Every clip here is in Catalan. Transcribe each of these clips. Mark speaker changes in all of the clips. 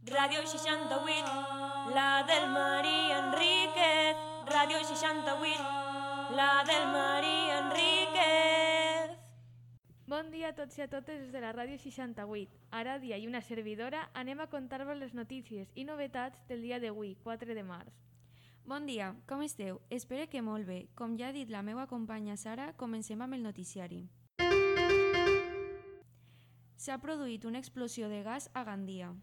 Speaker 1: Ràdio 68, la del Maria Enríquez. Ràdio 68, la del Maria Enríquez.
Speaker 2: Bon dia a tots i a totes des de la Ràdio 68. Ara, dia i una servidora, anem a contar-vos les notícies i novetats del dia d'avui, 4 de març.
Speaker 3: Bon dia, com esteu? Espero que molt bé. Com ja ha dit la meva companya Sara, comencem amb el noticiari. S'ha produït una explosió de gas a Gandia.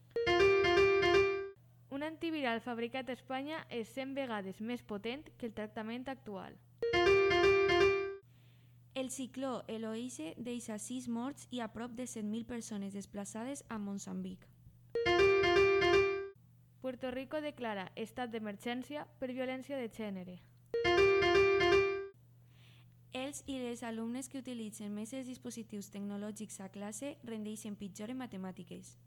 Speaker 2: Un antiviral fabricat a Espanya és 100 vegades més potent que el tractament actual.
Speaker 3: El cicló Eloise deixa 6 morts i a prop de 7.000 persones desplaçades a Moçambic.
Speaker 2: Puerto Rico declara estat d'emergència per violència de gènere.
Speaker 3: Els i les alumnes que utilitzen més els dispositius tecnològics a classe rendeixen pitjor en matemàtiques.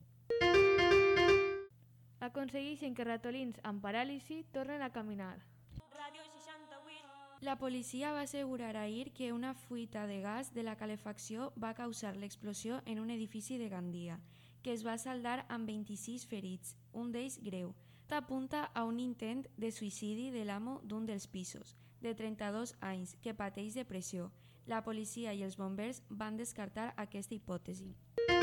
Speaker 2: Aconsegueixen que ratolins amb paràlisi tornen a caminar.
Speaker 1: Ràdio 68.
Speaker 3: La policia va assegurar ahir que una fuita de gas de la calefacció va causar l'explosió en un edifici de Gandia, que es va saldar amb 26 ferits, un d'ells greu. Apunta a un intent de suïcidi de l'amo d'un dels pisos, de 32 anys, que pateix depressió. La policia i els bombers van descartar aquesta hipòtesi.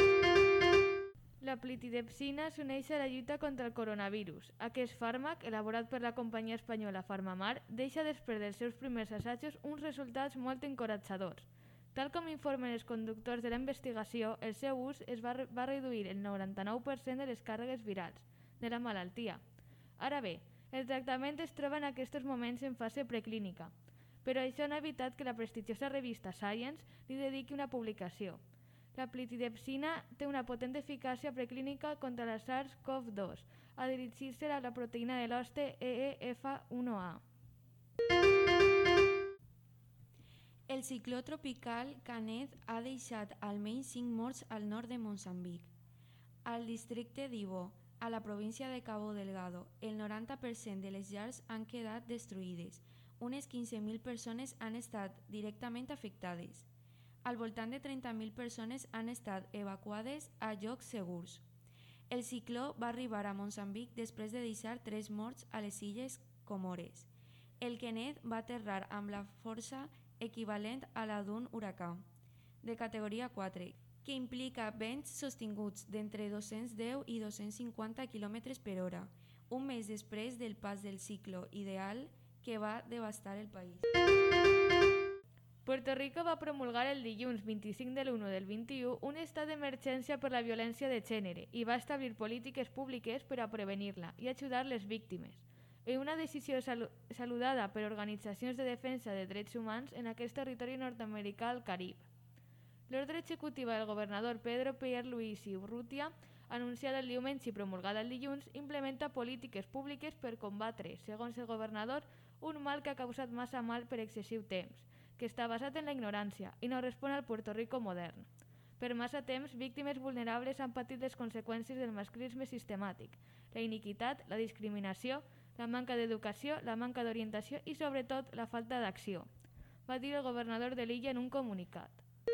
Speaker 2: La plitidepsina s'uneix a la lluita contra el coronavirus. Aquest fàrmac, elaborat per la companyia espanyola Farmamar, deixa després dels seus primers assajos uns resultats molt encoratjadors. Tal com informen els conductors de la investigació, el seu ús va reduir el 99% de les càrregues virals de la malaltia. Ara bé, el tractament es troba en aquests moments en fase preclínica, però això no ha evitat que la prestigiosa revista Science li dediqui una publicació. La plitidepsina té una potent eficàcia preclínica contra la SARS-CoV-2 a dirigir-se a la proteïna de l'hoste EEF1A.
Speaker 3: El cicló tropical Kenneth ha deixat almenys 5 morts al nord de Moçambic. Al districte d'Ibo, a la província de Cabo Delgado, el 90% de les llars han quedat destruïdes. Unes 15.000 persones han estat directament afectades. Al voltant de 30.000 persones han estat evacuades a llocs segurs. El cicló va arribar a Moçambic després de deixar 3 morts a les illes Comores. El Kenneth va aterrar amb la força equivalent a la d'un huracà, de categoria 4, que implica vents sostinguts d'entre 210 i 250 km per hora, un mes després del pas del cicló ideal que va devastar el país.
Speaker 2: Puerto Rico va promulgar el dilluns 25 de l'1 del 21 un estat d'emergència per la violència de gènere i va establir polítiques públiques per a prevenir-la i ajudar les víctimes. En una decisió saludada per organitzacions de defensa de drets humans en aquest territori nord-americà al Carib. L'ordre executiva del governador Pedro Pierluisi Urrutia, anunciada el diumenge i promulgada el dilluns, implementa polítiques públiques per combatre, segons el governador, un mal que ha causat massa mal per excessiu temps, que està basat en la ignorància i no respon al Puerto Rico modern. Per massa temps, víctimes vulnerables han patit les conseqüències del masclisme sistemàtic, la iniquitat, la discriminació, la manca d'educació, la manca d'orientació i, sobretot, la falta d'acció, va dir el governador de l'illa en un comunicat.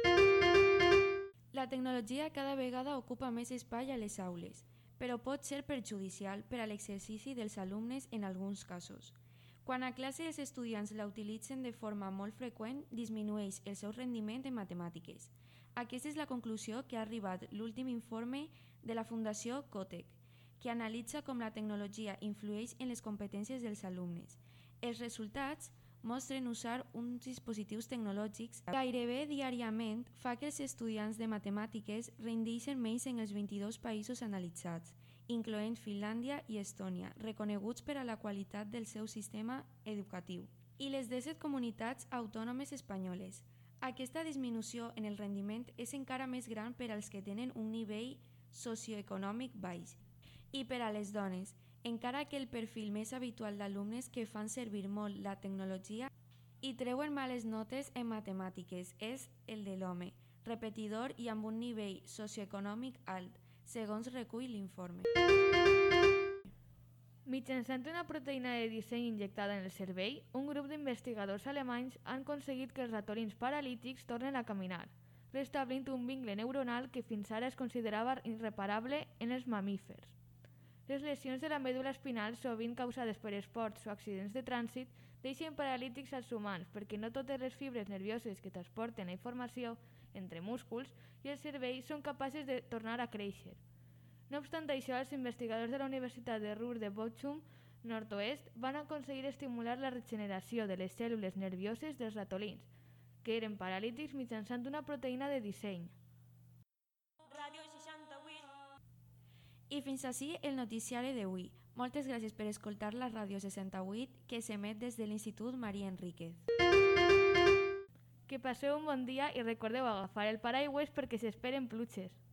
Speaker 3: La tecnologia cada vegada ocupa més espai a les aules, però pot ser perjudicial per a l'exercici dels alumnes en alguns casos. Quan a classe els estudiants la utilitzen de forma molt freqüent, disminueix el seu rendiment en matemàtiques. Aquesta és la conclusió que ha arribat l'últim informe de la Fundació Cotec, que analitza com la tecnologia influeix en les competències dels alumnes. Els resultats mostren usar uns dispositius tecnològics gairebé diàriament fa que els estudiants de matemàtiques rendeixen menys en els 22 països analitzats, incloent Finlàndia i Estònia, reconeguts per a la qualitat del seu sistema educatiu, i les 17 comunitats autònomes espanyoles. Aquesta disminució en el rendiment és encara més gran per als que tenen un nivell socioeconòmic baix. I per a les dones, encara que el perfil més habitual d'alumnes que fan servir molt la tecnologia i treuen males notes en matemàtiques és el de l'home, repetidor i amb un nivell socioeconòmic alt, segons recull l'informe.
Speaker 2: Mitjançant una proteïna de disseny injectada en el cervell, un grup d'investigadors alemanys han aconseguit que els ratolins paralítics tornen a caminar. restablint un vincle neuronal que fins ara es considerava irreparable en els mamífers. Les lesions de la mèdula espinal, sovint causades per esports o accidents de trànsit, deixen paralítics als humans perquè no totes les fibres nervioses que transporten la informació entre músculs i el cervell són capaces de tornar a créixer. No obstant això, els investigadors de la Universitat de Ruhr de Bochum, nord-oest, van aconseguir estimular la regeneració de les cèl·lules nervioses dels ratolins, que eren paralítics mitjançant una proteïna de disseny.
Speaker 1: Ràdio 68.
Speaker 3: I fins ací el noticiari d'avui. Moltes gràcies per escoltar la Ràdio 68 que s'emet des de l'Institut Maria Enríquez.
Speaker 2: Que passeu un bon dia i recordeu agafar el paraigües perquè s'esperen pluges.